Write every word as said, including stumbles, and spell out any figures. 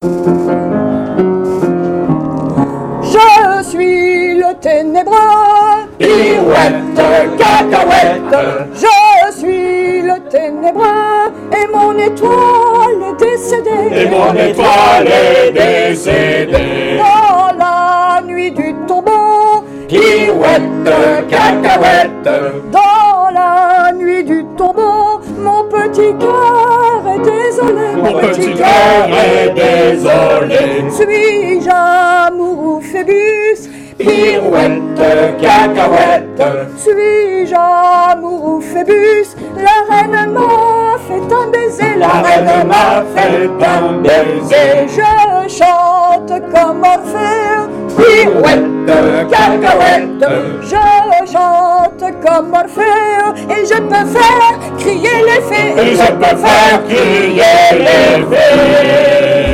Je suis le ténébreux, pirouette, cacahuète. Je suis le ténébreux, et mon étoile est décédée. Et mon étoile est décédée. Dans la nuit du tombeau, pirouette, cacahuète. Dans la nuit du tombeau, mon petit cœur est désolé. Mon petit cœur est désolé. Suis-je amoureux Phébus? Pirouette, cacahuète. Suis-je amoureux Phébus? La reine m'a fait un baiser. La reine m'a fait un baiser. Je chante comme Orphée. Pirouette, cacahuète. Je chante comme Orphée. Et je peux faire crier les fées. Et je peux faire crier les fées.